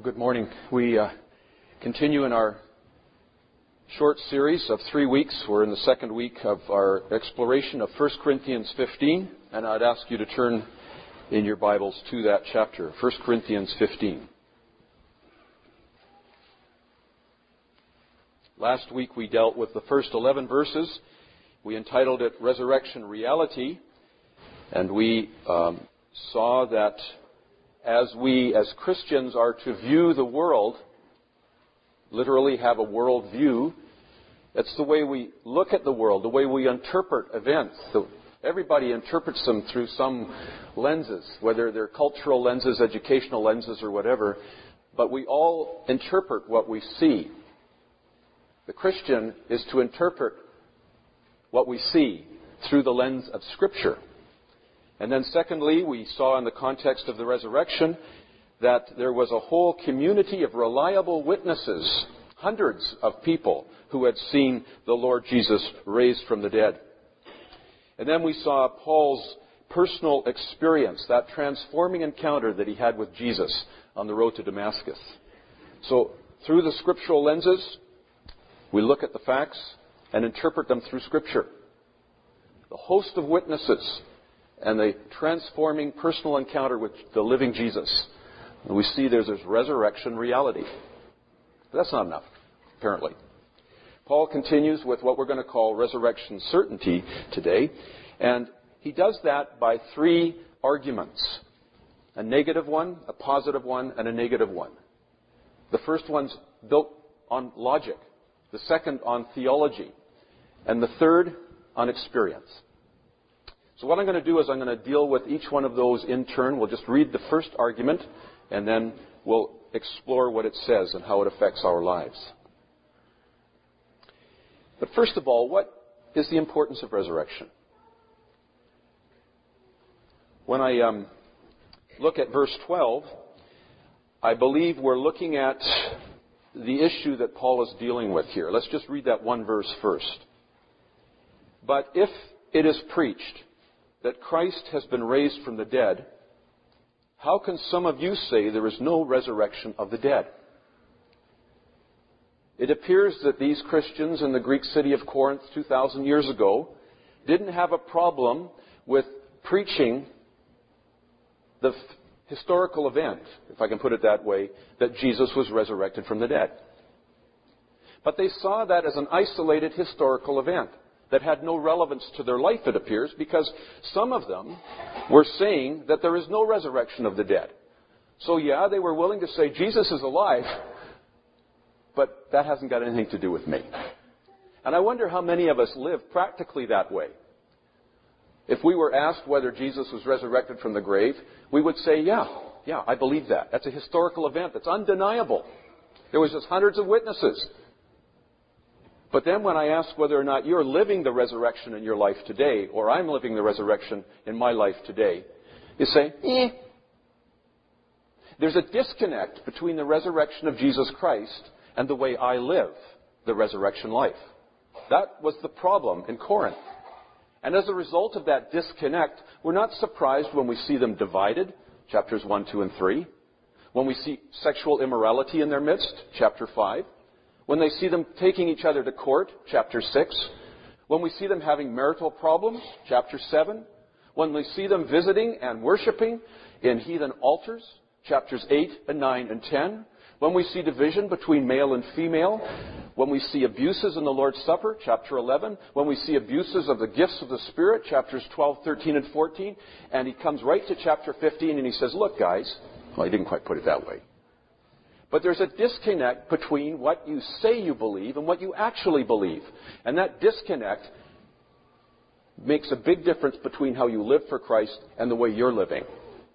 Good morning. We continue in our short series of 3 weeks. We're in the second week of our exploration of 1 Corinthians 15, and I'd ask you to turn in your Bibles to that chapter, 1 Corinthians 15. Last week we dealt with the first 11 verses. We entitled it Resurrection Reality, and we saw that as we as Christians are to view the world, literally have a world view, it's the way we look at the world, the way we interpret events. Everybody interprets them through some lenses, whether they're cultural lenses, educational lenses, or whatever, but we all interpret what we see. The Christian is to interpret what we see through the lens of Scripture. And then secondly, we saw in the context of the resurrection that there was a whole community of reliable witnesses, hundreds of people who had seen the Lord Jesus raised from the dead. And then we saw Paul's personal experience, that transforming encounter that he had with Jesus on the road to Damascus. So through the scriptural lenses, we look at the facts and interpret them through Scripture. The host of witnesses and the transforming personal encounter with the living Jesus. And we see there's this resurrection reality. But that's not enough, apparently. Paul continues with what we're going to call resurrection certainty today. And he does that by 3 arguments. A negative one, a positive one, and a negative one. The first one's built on logic. The second on theology. And the third on experience. So what I'm going to do is I'm going to deal with each one of those in turn. We'll just read the first argument, and then we'll explore what it says and how it affects our lives. But first of all, what is the importance of resurrection? When I look at verse 12, I believe we're looking at the issue that Paul is dealing with here. Let's just read that one verse first. But if it is preached that Christ has been raised from the dead, how can some of you say there is no resurrection of the dead? It appears that these Christians in the Greek city of Corinth 2,000 years ago didn't have a problem with preaching the historical event, if I can put it that way, that Jesus was resurrected from the dead. But they saw that as an isolated historical event that had no relevance to their life, it appears, because some of them were saying that there is no resurrection of the dead. So yeah, they were willing to say, Jesus is alive, but that hasn't got anything to do with me. And I wonder how many of us live practically that way. If we were asked whether Jesus was resurrected from the grave, we would say, yeah, I believe that. That's a historical event. That's undeniable. There was just hundreds of witnesses. But then when I ask whether or not you're living the resurrection in your life today, or I'm living the resurrection in my life today, you say, There's a disconnect between the resurrection of Jesus Christ and the way I live the resurrection life. That was the problem in Corinth. And as a result of that disconnect, we're not surprised when we see them divided, chapters 1, 2, and 3. When we see sexual immorality in their midst, chapter 5. When they see them taking each other to court, chapter 6. When we see them having marital problems, chapter 7. When we see them visiting and worshiping in heathen altars, chapters 8 and 9 and 10. When we see division between male and female. When we see abuses in the Lord's Supper, chapter 11. When we see abuses of the gifts of the Spirit, chapters 12, 13, and 14. And he comes right to chapter 15 and he says, look guys, well, he didn't quite put it that way. But there's a disconnect between what you say you believe and what you actually believe. And that disconnect makes a big difference between how you live for Christ and the way you're living.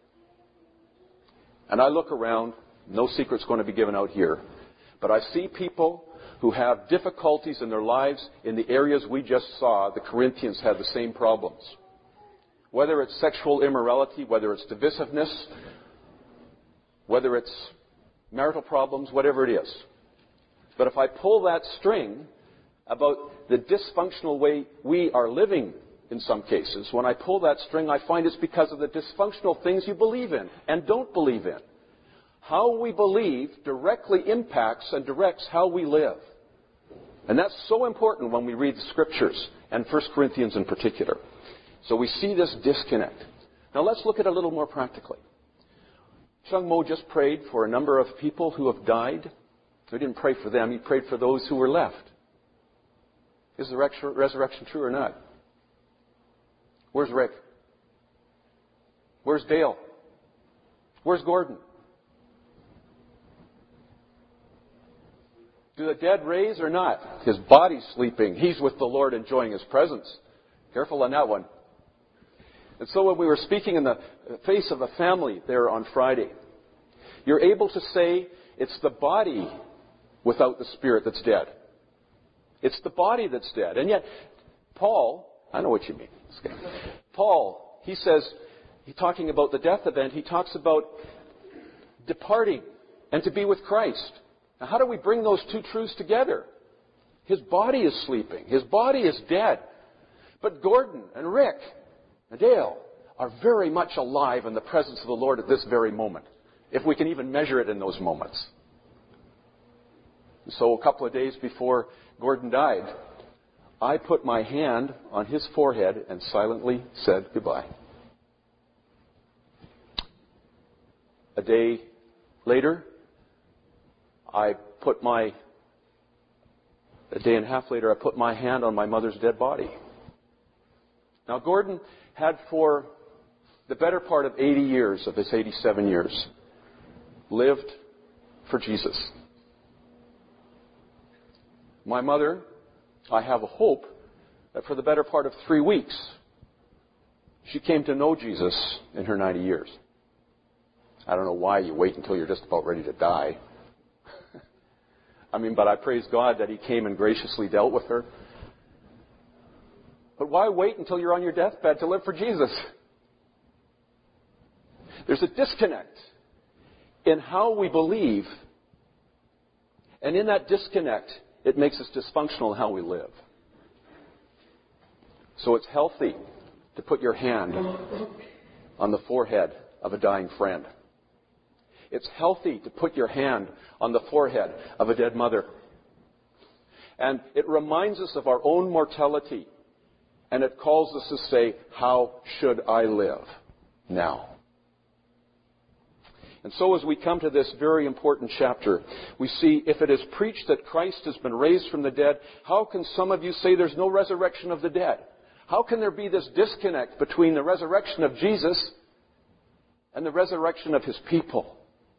And I look around, no secret's going to be given out here, but I see people who have difficulties in their lives in the areas we just saw. The Corinthians had the same problems. Whether it's sexual immorality, whether it's divisiveness, whether it's marital problems, whatever it is. But if I pull that string about the dysfunctional way we are living in some cases, when I pull that string, I find it's because of the dysfunctional things you believe in and don't believe in. how we believe directly impacts and directs how we live. And that's so important when we read the Scriptures, and 1 Corinthians in particular. So we see this disconnect. Now let's look at it a little more practically. Chung Mo just prayed for a number of people who have died. He didn't pray for them, he prayed for those who were left. Is the resurrection true or not? Where's Rick? Where's Dale? Where's Gordon? Do the dead raise or not? His body's sleeping. He's with the Lord enjoying His presence. Careful on that one. And so when we were speaking in the face of a family there on Friday, you're able to say it's the body without the spirit that's dead. It's the body that's dead. And yet, Paul, I know what you mean. Paul, he says, talking about the death event, he talks about departing and to be with Christ. Now, how do we bring those two truths together? His body is sleeping. His body is dead. But Gordon and Rick and Dale are very much alive in the presence of the Lord at this very moment, if we can even measure it in those moments. So a couple of days before Gordon died, I put my hand on his forehead and silently said goodbye. A day later, a day and a half later, I put my hand on my mother's dead body. Now, Gordon had for the better part of 80 years of his 87 years lived for Jesus. My mother, I have a hope that for the better part of 3 weeks, she came to know Jesus in her 90 years. I don't know why you wait until you're just about ready to die. But I praise God that He came and graciously dealt with her. But why wait until you're on your deathbed to live for Jesus? There's a disconnect in how we believe. And in that disconnect, it makes us dysfunctional in how we live. So it's healthy to put your hand on the forehead of a dying friend. It's healthy to put your hand on the forehead of a dead mother. And it reminds us of our own mortality. And it calls us to say, how should I live now? And so as we come to this very important chapter, we see if it is preached that Christ has been raised from the dead, how can some of you say there's no resurrection of the dead? How can there be this disconnect between the resurrection of Jesus and the resurrection of His people?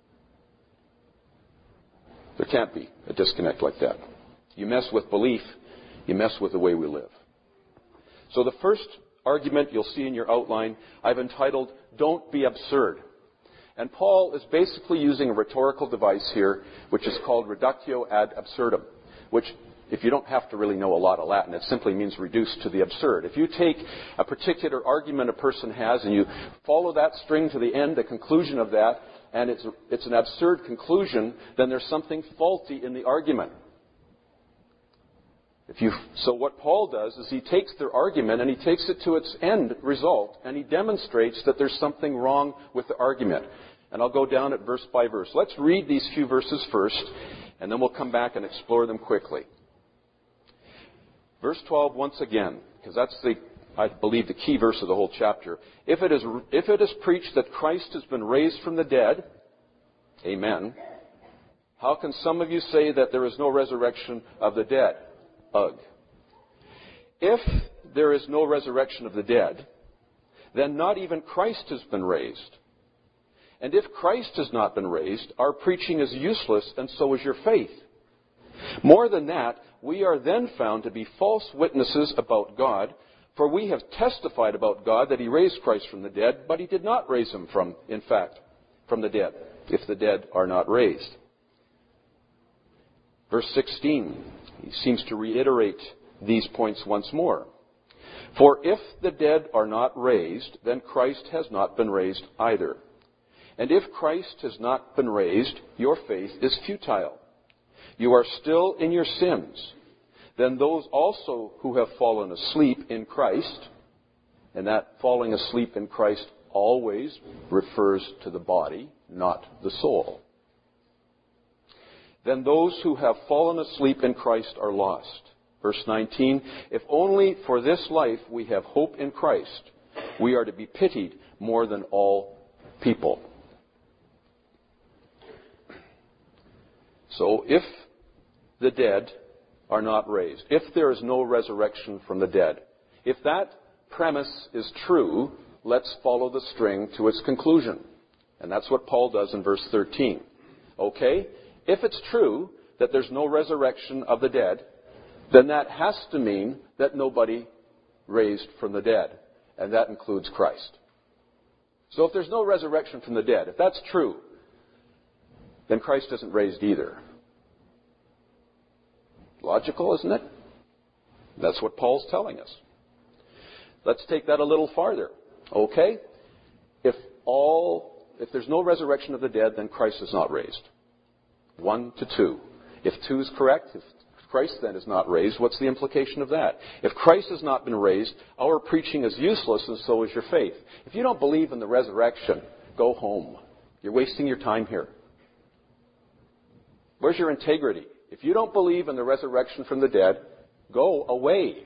There can't be a disconnect like that. You mess with belief, you mess with the way we live. So the first argument you'll see in your outline, I've entitled, Don't Be Absurd. And Paul is basically using a rhetorical device here, which is called reductio ad absurdum, which, if you don't have to really know a lot of Latin, it simply means reduced to the absurd. If you take a particular argument a person has and you follow that string to the end, the conclusion of that, and it's an absurd conclusion, then there's something faulty in the argument. So what Paul does is he takes their argument and he takes it to its end result, and he demonstrates that there's something wrong with the argument. And I'll go down at verse by verse. Let's read these few verses first, and then we'll come back and explore them quickly. Verse 12 once again, because that's I believe, the key verse of the whole chapter. If it is preached that Christ has been raised from the dead, amen, how can some of you say that there is no resurrection of the dead? Ugh. If there is no resurrection of the dead, then not even Christ has been raised. And if Christ has not been raised, our preaching is useless, and so is your faith. More than that, we are then found to be false witnesses about God, for we have testified about God that He raised Christ from the dead, but He did not raise Him from the dead, if the dead are not raised. Verse 16, he seems to reiterate these points once more. For if the dead are not raised, then Christ has not been raised either. And if Christ has not been raised, your faith is futile. You are still in your sins. Then those also who have fallen asleep in Christ, and that falling asleep in Christ always refers to the body, not the soul. then those who have fallen asleep in Christ are lost. Verse 19, if only for this life we have hope in Christ, we are to be pitied more than all people. So if the dead are not raised, if there is no resurrection from the dead, if that premise is true, let's follow the string to its conclusion. And that's what Paul does in verse 13. Okay? If it's true that there's no resurrection of the dead, then that has to mean that nobody raised from the dead. And that includes Christ. So if there's no resurrection from the dead, if that's true, then Christ isn't raised either. Logical, isn't it? That's what Paul's telling us. Let's take that a little farther. Okay? If there's no resurrection of the dead, then Christ is not raised. 1 to 2. If 2 is correct, if Christ then is not raised, what's the implication of that? If Christ has not been raised, our preaching is useless and so is your faith. If you don't believe in the resurrection, go home. You're wasting your time here. Where's your integrity? If you don't believe in the resurrection from the dead, go away.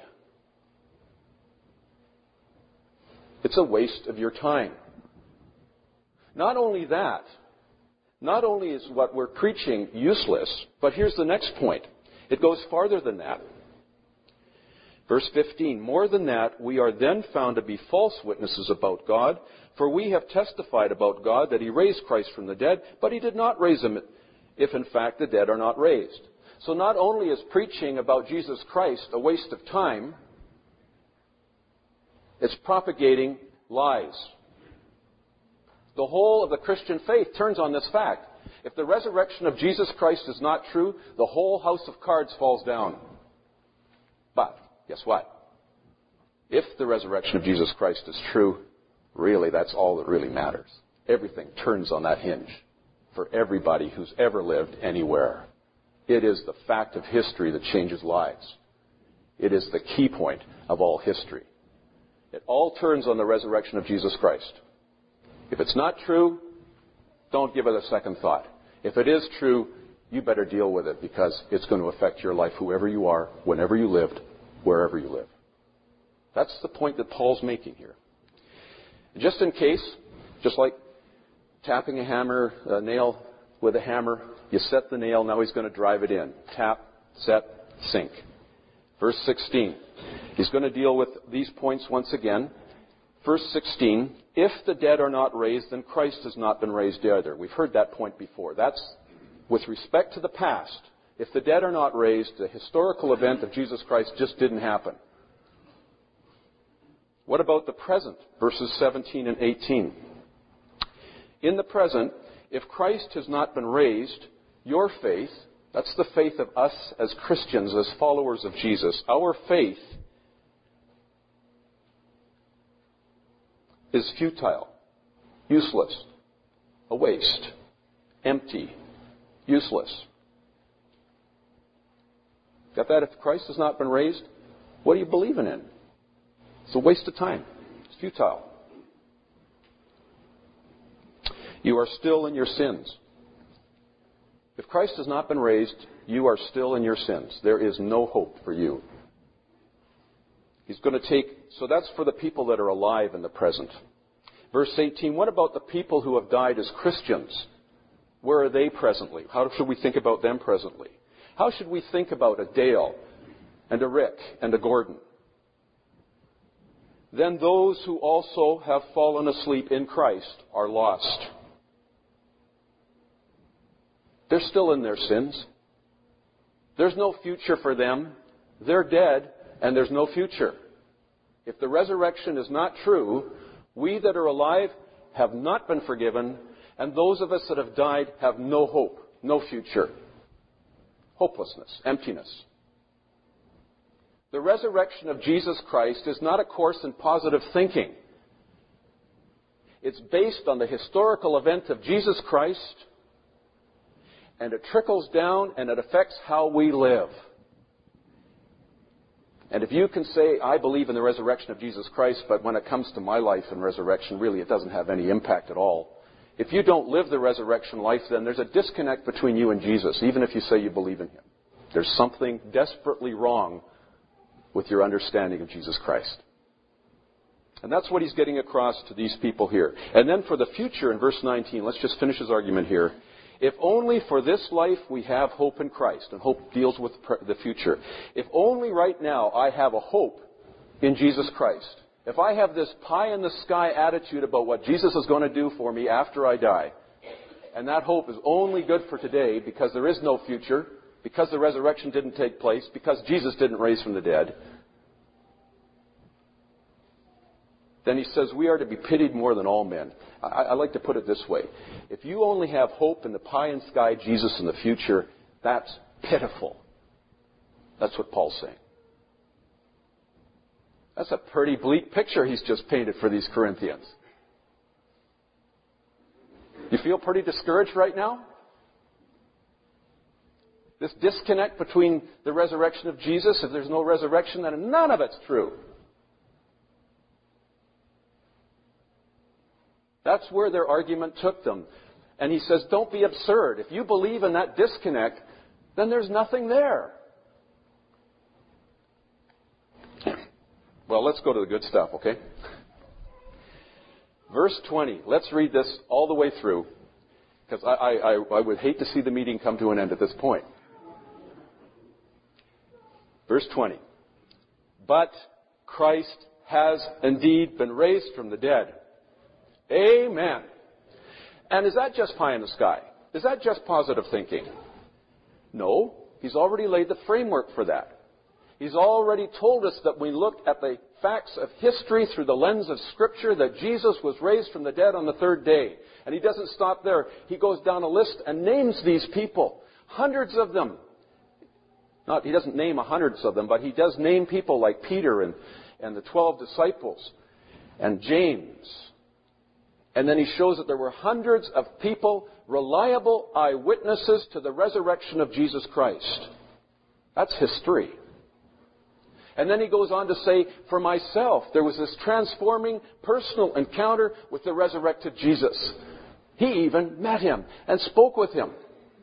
It's a waste of your time. Not only that, not only is what we're preaching useless, but here's the next point. It goes farther than that. Verse 15, more than that, we are then found to be false witnesses about God, for we have testified about God that He raised Christ from the dead, but He did not raise Him if in fact the dead are not raised. So not only is preaching about Jesus Christ a waste of time, it's propagating lies. The whole of the Christian faith turns on this fact. If the resurrection of Jesus Christ is not true, the whole house of cards falls down. But, guess what? If the resurrection of Jesus Christ is true, really, that's all that really matters. Everything turns on that hinge for everybody who's ever lived anywhere. It is the fact of history that changes lives. It is the key point of all history. It all turns on the resurrection of Jesus Christ. If it's not true, don't give it a second thought. If it is true, you better deal with it because it's going to affect your life, whoever you are, whenever you lived, wherever you live. That's the point that Paul's making here. Just in case, just like tapping a nail with a hammer, you set the nail, now he's going to drive it in. Tap, set, sink. Verse 16. He's going to deal with these points once again. Verse 16, if the dead are not raised, then Christ has not been raised either. We've heard that point before. That's with respect to the past. If the dead are not raised, the historical event of Jesus Christ just didn't happen. What about the present? Verses 17 and 18. In the present, if Christ has not been raised, your faith, that's the faith of us as Christians, as followers of Jesus, our faith is futile, useless, a waste, empty, useless. Got that? If Christ has not been raised, what are you believing in? It's a waste of time. It's futile. You are still in your sins. If Christ has not been raised, you are still in your sins. There is no hope for you. He's going to take, so that's for the people that are alive in the present. Verse 18, what about the people who have died as Christians? Where are they presently? How should we think about them presently? How should we think about a Dale and a Rick and a Gordon? Then those who also have fallen asleep in Christ are lost. They're still in their sins. There's no future for them. They're dead, and there's no future. If the resurrection is not true, we that are alive have not been forgiven, and those of us that have died have no hope, no future. Hopelessness, emptiness. The resurrection of Jesus Christ is not a course in positive thinking. It's based on the historical event of Jesus Christ, and it trickles down and it affects how we live. And if you can say, I believe in the resurrection of Jesus Christ, but when it comes to my life and resurrection, really it doesn't have any impact at all. if you don't live the resurrection life, then there's a disconnect between you and Jesus, even if you say you believe in Him. There's something desperately wrong with your understanding of Jesus Christ. And that's what he's getting across to these people here. And then for the future, in verse 19, let's just finish his argument here. If only for this life we have hope in Christ, and hope deals with the future. If only right now I have a hope in Jesus Christ. If I have this pie-in-the-sky attitude about what Jesus is going to do for me after I die, and that hope is only good for today because there is no future, because the resurrection didn't take place, because Jesus didn't raise from the dead, then he says we are to be pitied more than all men. I like to put it this way. If you only have hope in the pie-in-the-sky Jesus in the future, that's pitiful. That's what Paul's saying. That's a pretty bleak picture he's just painted for these Corinthians. You feel pretty discouraged right now? This disconnect between the resurrection of Jesus, if there's no resurrection, then none of it's true. That's where their argument took them. And he says, don't be absurd. If you believe in that disconnect, then there's nothing there. Well, let's go to the good stuff, okay? Verse 20. Let's read this all the way through, because I would hate to see the meeting come to an end at this point. Verse 20. But Christ has indeed been raised from the dead. Amen. And is that just pie in the sky? Is that just positive thinking? No. He's already laid the framework for that. He's already told us that we look at the facts of history through the lens of Scripture, that Jesus was raised from the dead on the third day. And he doesn't stop there. He goes down a list and names these people. Hundreds of them. He doesn't name hundreds of them, but he does name people like Peter and the 12 disciples and James. And then he shows that there were hundreds of people, reliable eyewitnesses to the resurrection of Jesus Christ. That's history. And then he goes on to say, for myself, there was this transforming personal encounter with the resurrected Jesus. He even met him and spoke with him.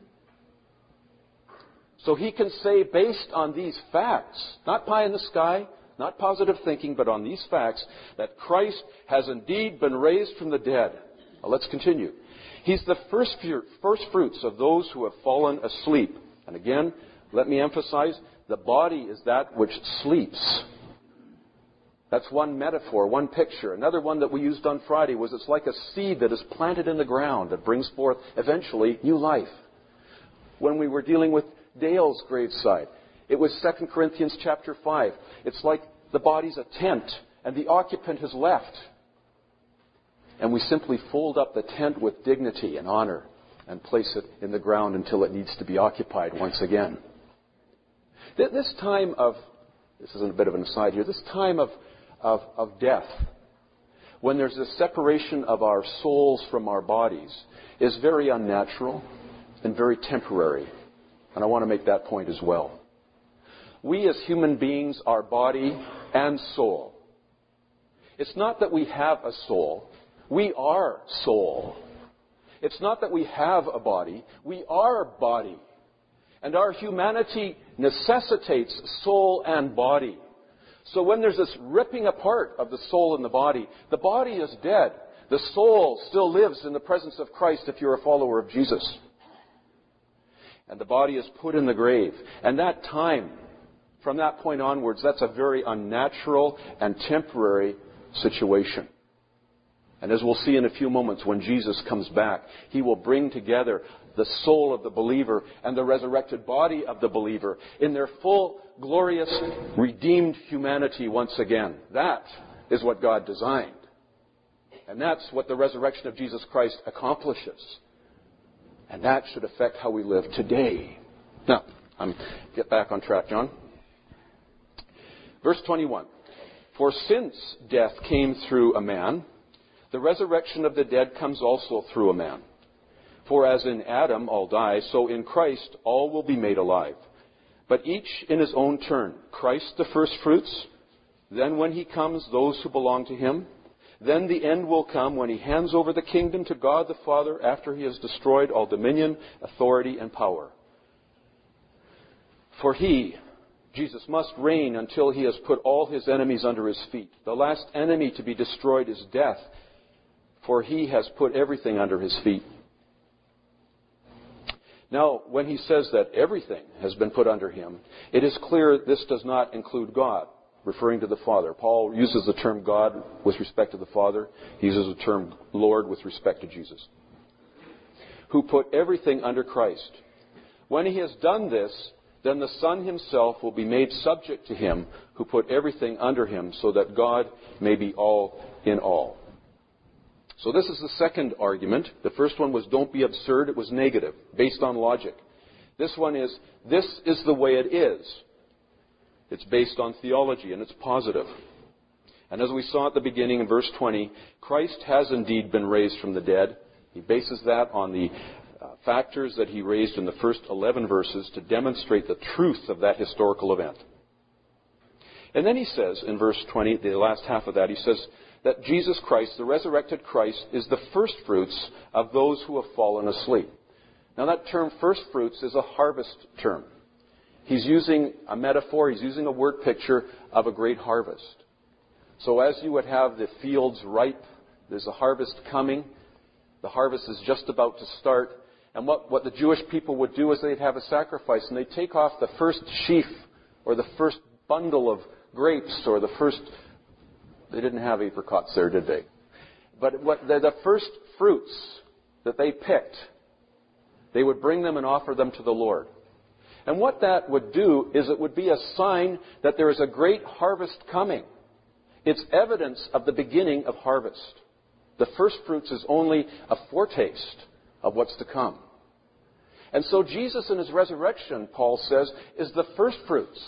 So he can say, based on these facts, not pie in the sky, not positive thinking, but on these facts, that Christ has indeed been raised from the dead. Now let's continue. He's the first fruits of those who have fallen asleep. And again, let me emphasize, the body is that which sleeps. That's one metaphor, one picture. Another one that we used on Friday was it's like a seed that is planted in the ground that brings forth eventually new life. When we were dealing with Dale's graveside, it was 2 Corinthians chapter 5. It's like the body's a tent and the occupant has left. And we simply fold up the tent with dignity and honor and place it in the ground until it needs to be occupied once again. This time of, this is a bit of an aside here, this time of death, when there's a separation of our souls from our bodies, is very unnatural and very temporary. And I want to make that point as well. We as human beings are body and soul. It's not that we have a soul. We are soul. It's not that we have a body. We are body. And our humanity necessitates soul and body. So when there's this ripping apart of the soul and the body is dead. The soul still lives in the presence of Christ if you're a follower of Jesus. And the body is put in the grave. And that time, from that point onwards, that's a very unnatural and temporary situation. And as we'll see in a few moments, when Jesus comes back, He will bring together the soul of the believer and the resurrected body of the believer in their full, glorious, redeemed humanity once again. That is what God designed. And that's what the resurrection of Jesus Christ accomplishes. And that should affect how we live today. Now, get back on track, John. Verse 21. For since death came through a man, the resurrection of the dead comes also through a man. For as in Adam all die, so in Christ all will be made alive. But each in his own turn. Christ the firstfruits, then when He comes, those who belong to Him. Then the end will come when he hands over the kingdom to God the Father after he has destroyed all dominion, authority, and power. For he, Jesus, must reign until he has put all his enemies under his feet. The last enemy to be destroyed is death, for he has put everything under his feet. Now, when he says that everything has been put under him, it is clear this does not include God, referring to the Father. Paul uses the term God with respect to the Father. He uses the term Lord with respect to Jesus, who put everything under Christ. When he has done this, then the Son himself will be made subject to him who put everything under him, so that God may be all in all. So this is the second argument. The first one was don't be absurd. It was negative, based on logic. This one is, this is the way it is. It's based on theology, and it's positive. And as we saw at the beginning in verse 20, Christ has indeed been raised from the dead. He bases that on the factors that he raised in the first 11 verses to demonstrate the truth of that historical event. And then he says in verse 20, the last half of that, he says that Jesus Christ, the resurrected Christ, is the first fruits of those who have fallen asleep. Now that term first fruits is a harvest term. He's using a metaphor, he's using a word picture of a great harvest. So as you would have the fields ripe, there's a harvest coming, the harvest is just about to start, and what the Jewish people would do is they'd have a sacrifice, and they'd take off the first sheaf, or the first bundle of grapes, or the first... They didn't have apricots there, did they? But the first fruits that they picked, they would bring them and offer them to the Lord. And what that would do is it would be a sign that there is a great harvest coming. It's evidence of the beginning of harvest. The first fruits is only a foretaste of what's to come. And so Jesus in his resurrection, Paul says, is the first fruits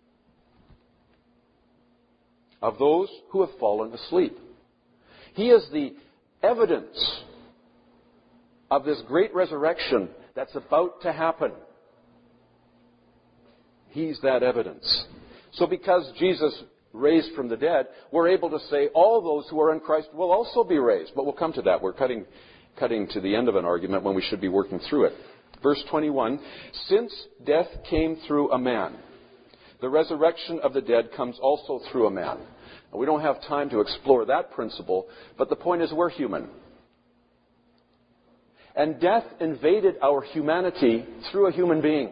of those who have fallen asleep. He is the evidence of this great resurrection that's about to happen. He's that evidence. So because Jesus raised from the dead, we're able to say all those who are in Christ will also be raised. But we'll come to that. We're cutting to the end of an argument when we should be working through it. Verse 21, since death came through a man, the resurrection of the dead comes also through a man. Now, we don't have time to explore that principle, but the point is we're human. And death invaded our humanity through a human being.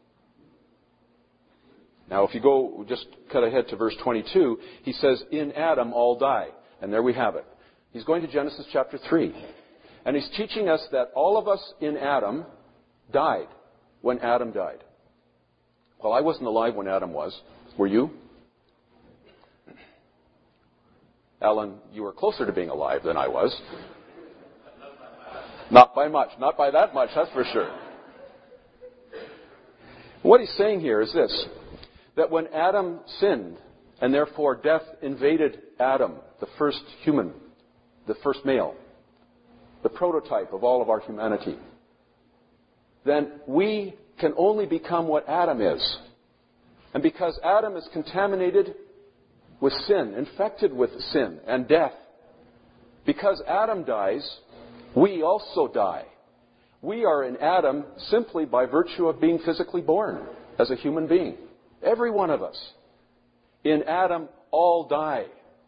Now, if you go, just cut ahead to verse 22, he says, in Adam all die. And there we have it. He's going to Genesis chapter 3. And he's teaching us that all of us in Adam died when Adam died. Well, I wasn't alive when Adam was. Were you? Alan, you were closer to being alive than I was. Not by much. Not by that much, that's for sure. What he's saying here is this, that when Adam sinned, and therefore death invaded Adam, the first human, the first male, the prototype of all of our humanity, then we can only become what Adam is. And because Adam is contaminated with sin, infected with sin and death, because Adam dies, we also die. We are in Adam simply by virtue of being physically born as a human being. Every one of us. In Adam, all die.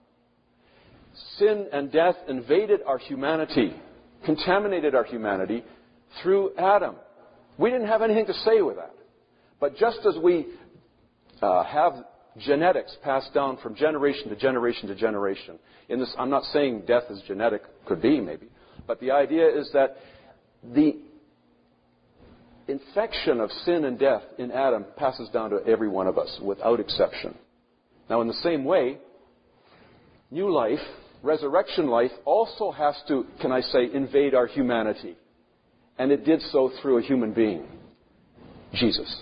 Sin and death invaded our humanity, contaminated our humanity through Adam. We didn't have anything to say with that. But just as we have genetics passed down from generation to generation to generation, in this, I'm not saying death is genetic, could be maybe, but the idea is that the infection of sin and death in Adam passes down to every one of us without exception. Now, in the same way, new life, resurrection life, also has to, can I say, invade our humanity. And it did so through a human being, Jesus.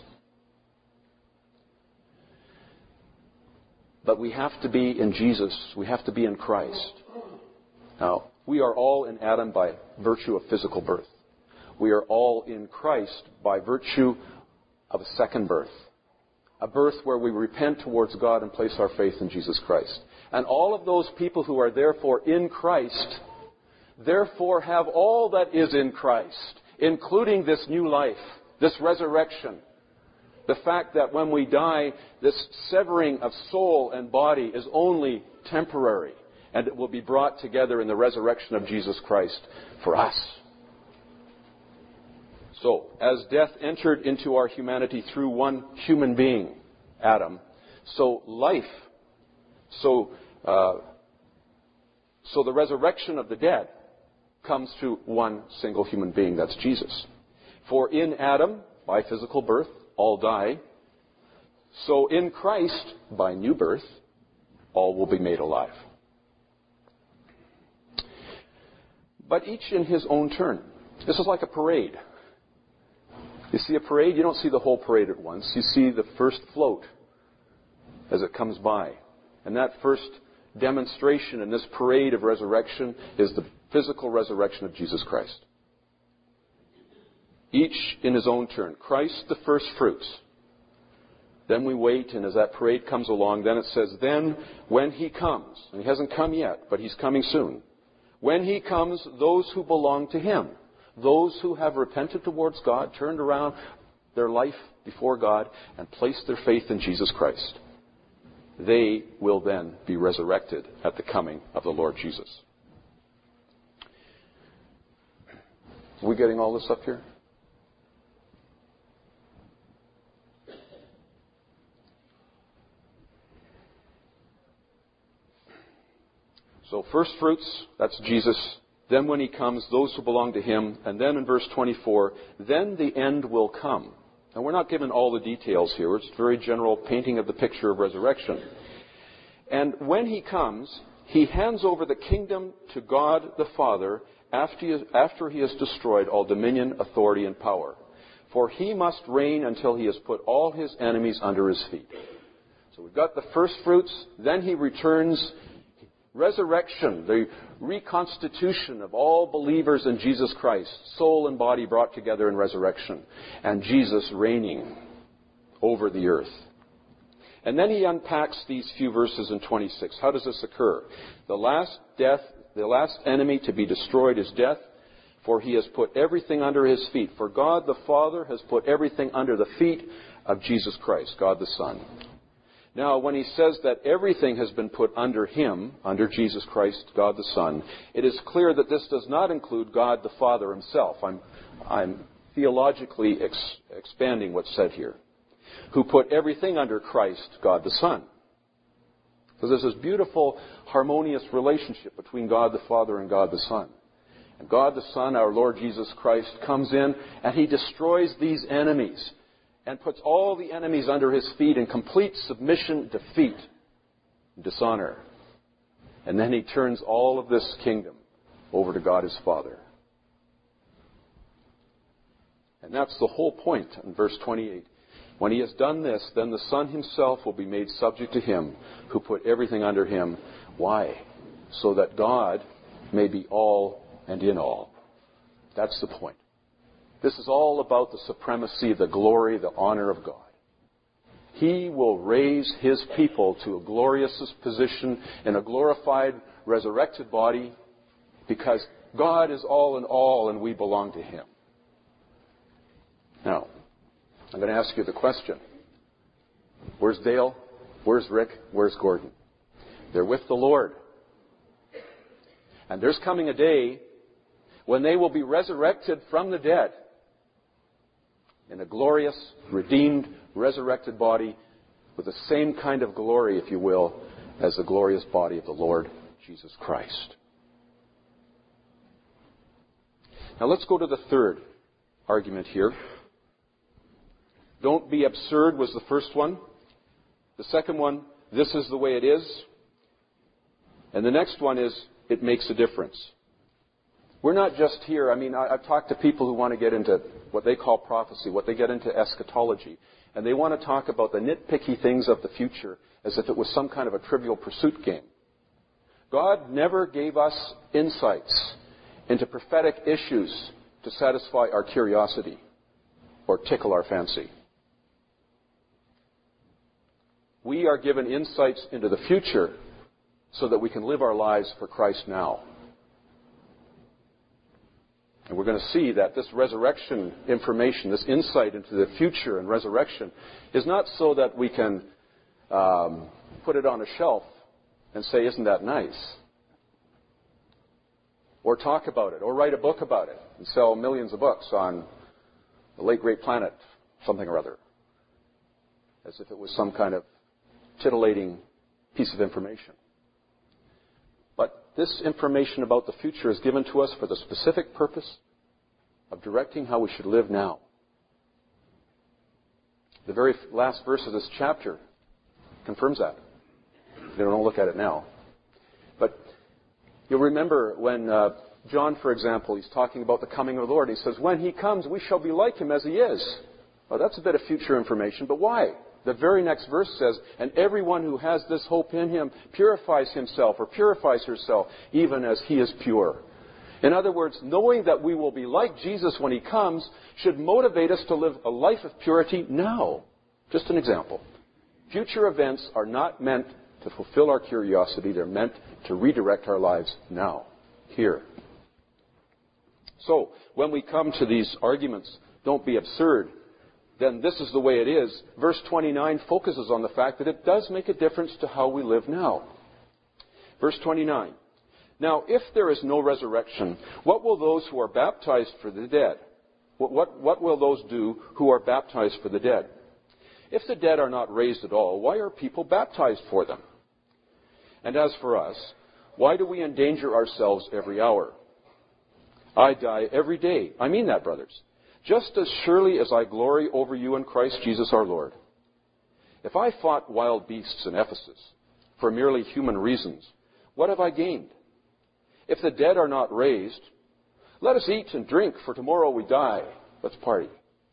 But we have to be in Jesus. We have to be in Christ. Now, we are all in Adam by virtue of physical birth. We are all in Christ by virtue of a second birth. A birth where we repent towards God and place our faith in Jesus Christ. And all of those people who are therefore in Christ, therefore have all that is in Christ, including this new life, this resurrection. The fact that when we die, this severing of soul and body is only temporary, and it will be brought together in the resurrection of Jesus Christ for us. So, as death entered into our humanity through one human being, Adam, so life, so the resurrection of the dead comes through one single human being, that's Jesus. For in Adam, by physical birth, all die. So in Christ, by new birth, all will be made alive. But each in his own turn. This is like a parade. You see a parade, you don't see the whole parade at once. You see the first float as it comes by. And that first demonstration in this parade of resurrection is the physical resurrection of Jesus Christ. Each in his own turn. Christ, the first fruits. Then we wait, and as that parade comes along, then it says, then when he comes, and he hasn't come yet, but he's coming soon. When he comes, those who belong to him, those who have repented towards God, turned around their life before God, and placed their faith in Jesus Christ, they will then be resurrected at the coming of the Lord Jesus. Are we getting all this up here? So first fruits, that's Jesus. Then when he comes, those who belong to him. And then in verse 24, then the end will come. Now we're not given all the details here. It's a very general painting of the picture of resurrection. And when he comes, he hands over the kingdom to God the Father after he has destroyed all dominion, authority, and power. For he must reign until he has put all his enemies under his feet. So we've got the first fruits. Then he returns. Resurrection, the reconstitution of all believers in Jesus Christ, soul and body brought together in resurrection, and Jesus reigning over the earth. And then he unpacks these few verses in 26. How does this occur? The last enemy to be destroyed is death, for he has put everything under his feet. For God the Father has put everything under the feet of Jesus Christ, God the Son. Now, when he says that everything has been put under him, under Jesus Christ, God the Son, it is clear that this does not include God the Father himself. I'm theologically expanding what's said here. Who put everything under Christ, God the Son. So there's this beautiful, harmonious relationship between God the Father and God the Son. And God the Son, our Lord Jesus Christ, comes in and he destroys these enemies and puts all the enemies under his feet in complete submission, defeat, and dishonor. And then he turns all of this kingdom over to God his Father. And that's the whole point in verse 28. When he has done this, then the Son himself will be made subject to him who put everything under him. Why? So that God may be all and in all. That's the point. This is all about the supremacy, the glory, the honor of God. He will raise his people to a glorious position in a glorified, resurrected body because God is all in all and we belong to him. Now, I'm going to ask you the question. Where's Dale? Where's Rick? Where's Gordon? They're with the Lord. And there's coming a day when they will be resurrected from the dead in a glorious, redeemed, resurrected body with the same kind of glory, if you will, as the glorious body of the Lord Jesus Christ. Now let's go to the third argument here. Don't be absurd was the first one. The second one, this is the way it is. And the next one is, it makes a difference. We're not just here. I've talked to people who want to get into what they call prophecy, what they get into eschatology. And they want to talk about the nitpicky things of the future as if it was some kind of a Trivial Pursuit game. God never gave us insights into prophetic issues to satisfy our curiosity or tickle our fancy. We are given insights into the future so that we can live our lives for Christ now. And we're going to see that this resurrection information, this insight into the future and resurrection, is not so that we can put it on a shelf and say, isn't that nice? Or talk about it, or write a book about it, and sell millions of books on the late great planet, something or other, as if it was some kind of titillating piece of information. But this information about the future is given to us for the specific purpose of directing how we should live now. The very last verse of this chapter confirms that. They don't look at it now. But you'll remember when John, for example, he's talking about the coming of the Lord. He says, when he comes, we shall be like him as he is. Well, that's a bit of future information, but why? The very next verse says, and everyone who has this hope in him purifies himself or purifies herself, even as he is pure. In other words, knowing that we will be like Jesus when he comes should motivate us to live a life of purity now. Just an example. Future events are not meant to fulfill our curiosity. They're meant to redirect our lives now, here. So, when we come to these arguments, don't be absurd. Then this is the way it is. Verse 29 focuses on the fact that it does make a difference to how we live now. Verse 29. Now, if there is no resurrection, what will those who are baptized for the dead? What will those do who are baptized for the dead? If the dead are not raised at all, why are people baptized for them? And as for us, why do we endanger ourselves every hour? I die every day. I mean that, brothers. Just as surely as I glory over you in Christ Jesus our Lord. If I fought wild beasts in Ephesus for merely human reasons, what have I gained? If the dead are not raised, let us eat and drink, for tomorrow we die. Let's party.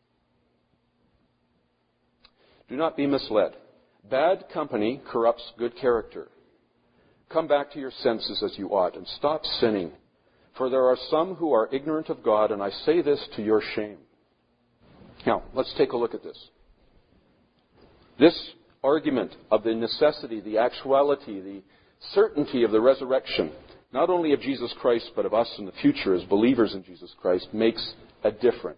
Do not be misled. Bad company corrupts good character. Come back to your senses as you ought and stop sinning. For there are some who are ignorant of God, and I say this to your shame. Now, let's take a look at this. This argument of the necessity, the actuality, the certainty of the resurrection, not only of Jesus Christ, but of us in the future as believers in Jesus Christ, makes a difference.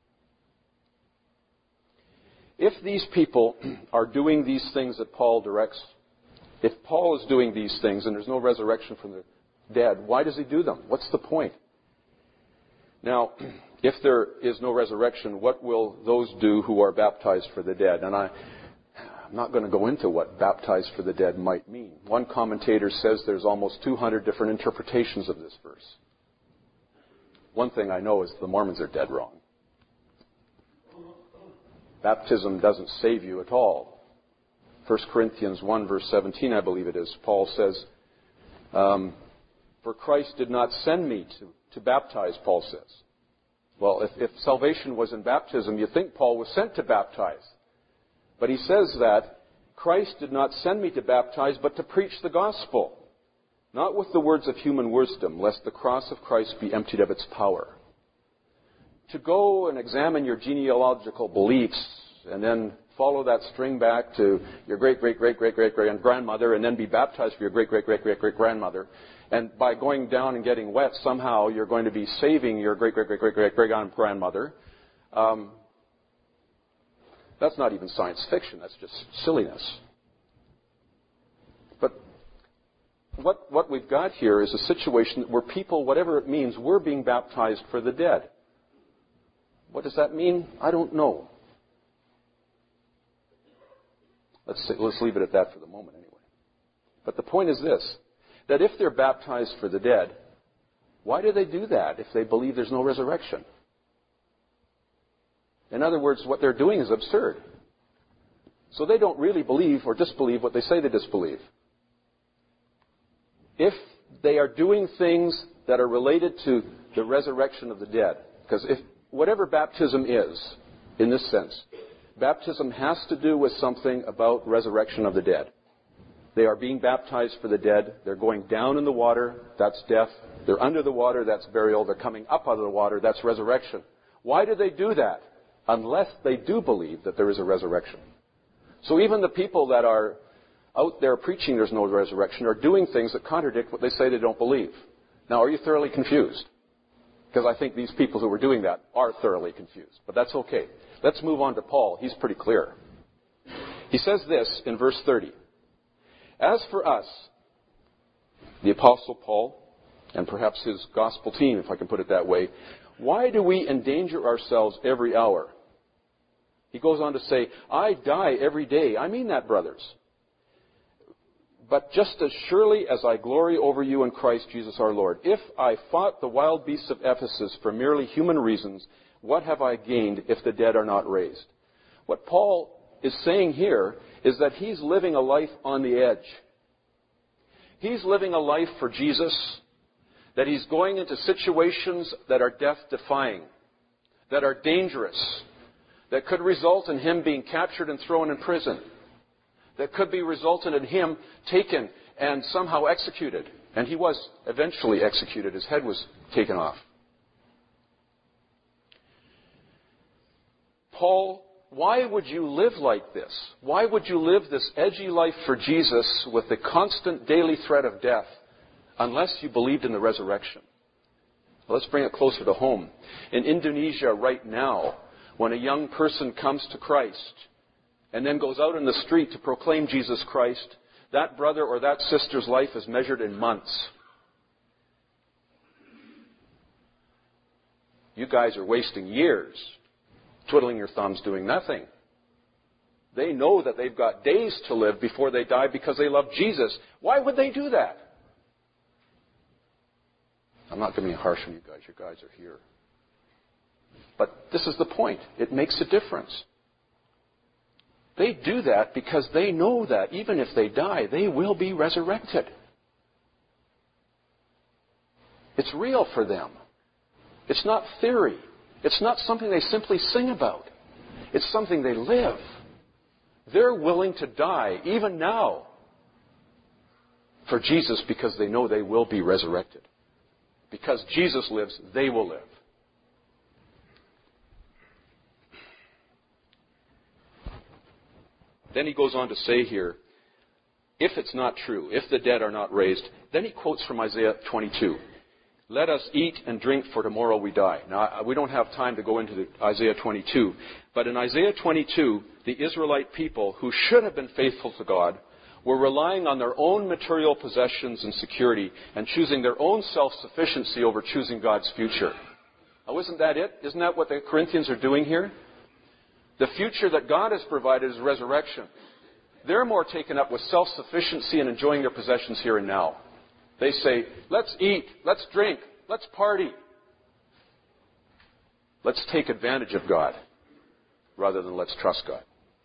If these people are doing these things that Paul directs, if Paul is doing these things and there's no resurrection from the dead, why does he do them? What's the point? Now, if there is no resurrection, what will those do who are baptized for the dead? And I'm not going to go into what baptized for the dead might mean. One commentator says there's almost 200 different interpretations of this verse. One thing I know is the Mormons are dead wrong. Baptism doesn't save you at all. 1 Corinthians 1 verse 17, I believe it is, Paul says, for Christ did not send me to baptize, Paul says. Well, if salvation was in baptism, you'd think Paul was sent to baptize. But he says that Christ did not send me to baptize, but to preach the gospel, not with the words of human wisdom, lest the cross of Christ be emptied of its power. To go and examine your genealogical beliefs and then follow that string back to your great-great-great-great-great-great-grandmother and then be baptized for your great-great-great-great-great-grandmother, and by going down and getting wet, somehow you're going to be saving your great-great-great-great-great-grandmother. That's not even science fiction. That's just silliness. But what we've got here is a situation where people, whatever it means, we're being baptized for the dead. What does that mean? I don't know. Let's leave it at that for the moment anyway. But the point is this, that if they're baptized for the dead, why do they do that if they believe there's no resurrection? In other words, what they're doing is absurd. So they don't really believe or disbelieve what they say they disbelieve. If they are doing things that are related to the resurrection of the dead, because if whatever baptism is, in this sense, baptism has to do with something about resurrection of the dead. They are being baptized for the dead. They're going down in the water. That's death. They're under the water. That's burial. They're coming up out of the water. That's resurrection. Why do they do that? Unless they do believe that there is a resurrection. So even the people that are out there preaching there's no resurrection are doing things that contradict what they say they don't believe. Now, are you thoroughly confused? Because I think these people who are doing that are thoroughly confused. But that's okay. Let's move on to Paul. He's pretty clear. He says this in verse 30. As for us, the Apostle Paul, and perhaps his gospel team, if I can put it that way, why do we endanger ourselves every hour? He goes on to say, I die every day. I mean that, brothers. But just as surely as I glory over you in Christ Jesus our Lord, if I fought the wild beasts of Ephesus for merely human reasons, what have I gained if the dead are not raised? What Paul is saying here is that he's living a life on the edge. He's living a life for Jesus, that he's going into situations that are death-defying, that are dangerous, that could result in him being captured and thrown in prison, that could be resultant in him taken and somehow executed. And he was eventually executed. His head was taken off. Paul, why would you live like this? Why would you live this edgy life for Jesus with the constant daily threat of death unless you believed in the resurrection? Well, let's bring it closer to home. In Indonesia right now, when a young person comes to Christ and then goes out in the street to proclaim Jesus Christ, that brother or that sister's life is measured in months. You guys are wasting years twiddling your thumbs doing nothing. They know that they've got days to live before they die because they love Jesus. Why would they do that? I'm not going to be harsh on you guys. You guys are here. But this is the point. It makes a difference. They do that because they know that even if they die, they will be resurrected. It's real for them. It's not theory. It's not something they simply sing about. It's something they live. They're willing to die, even now, for Jesus because they know they will be resurrected. Because Jesus lives, they will live. Then he goes on to say here, if it's not true, if the dead are not raised, then he quotes from Isaiah 22. Let us eat and drink, for tomorrow we die. Now, we don't have time to go into Isaiah 22, but in Isaiah 22, the Israelite people, who should have been faithful to God, were relying on their own material possessions and security and choosing their own self-sufficiency over choosing God's future. Now, isn't that it? Isn't that what the Corinthians are doing here? The future that God has provided is resurrection. They're more taken up with self-sufficiency and enjoying their possessions here and now. They say, let's eat, let's drink, let's party. Let's take advantage of God rather than let's trust God.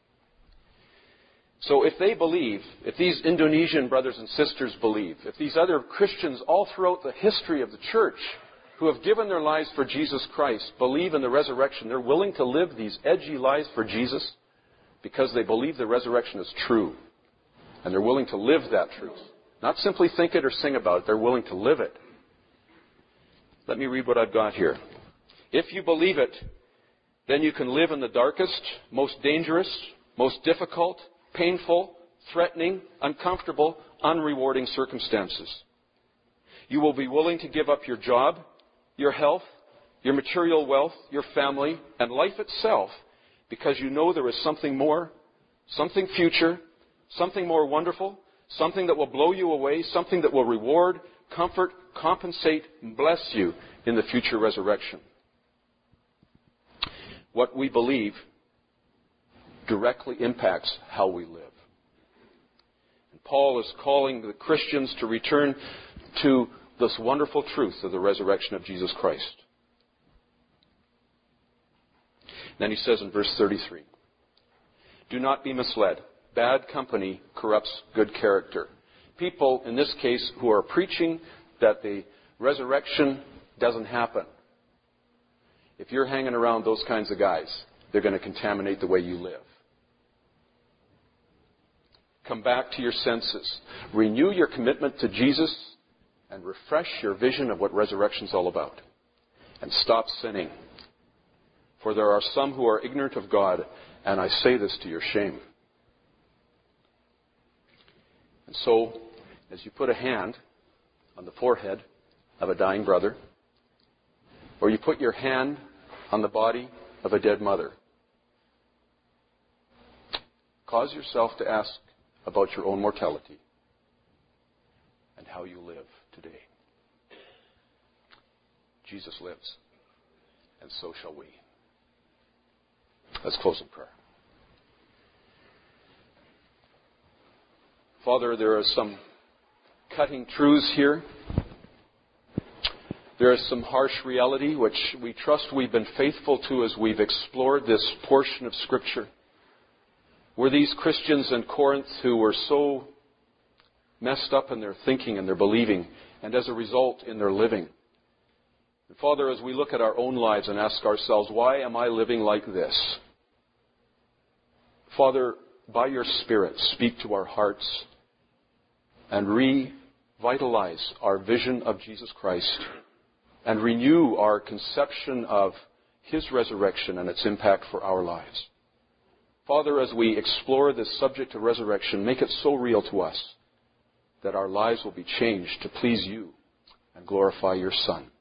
So if they believe, if these Indonesian brothers and sisters believe, if these other Christians all throughout the history of the church who have given their lives for Jesus Christ believe in the resurrection, they're willing to live these edgy lives for Jesus because they believe the resurrection is true. And they're willing to live that truth. Not simply think it or sing about it. They're willing to live it. Let me read what I've got here. If you believe it, then you can live in the darkest, most dangerous, most difficult, painful, threatening, uncomfortable, unrewarding circumstances. You will be willing to give up your job, your health, your material wealth, your family, and life itself because you know there is something more, something future, something more wonderful, something that will blow you away, something that will reward, comfort, compensate, and bless you in the future resurrection. What we believe directly impacts how we live. And Paul is calling the Christians to return to this wonderful truth of the resurrection of Jesus Christ. Then he says in verse 33, do not be misled. Bad company corrupts good character. People, in this case, who are preaching that the resurrection doesn't happen. If you're hanging around those kinds of guys, they're going to contaminate the way you live. Come back to your senses. Renew your commitment to Jesus and refresh your vision of what resurrection is all about. And stop sinning. For there are some who are ignorant of God, and I say this to your shame. And so, as you put a hand on the forehead of a dying brother, or you put your hand on the body of a dead mother, cause yourself to ask about your own mortality and how you live today. Jesus lives, and so shall we. Let's close in prayer. Father, there are some cutting truths here. There is some harsh reality which we trust we've been faithful to as we've explored this portion of Scripture. Were these Christians in Corinth who were so messed up in their thinking and their believing, and as a result in their living? And Father, as we look at our own lives and ask ourselves, why am I living like this? Father, by your Spirit, speak to our hearts and revitalize our vision of Jesus Christ and renew our conception of His resurrection and its impact for our lives. Father, as we explore this subject of resurrection, make it so real to us that our lives will be changed to please you and glorify your Son.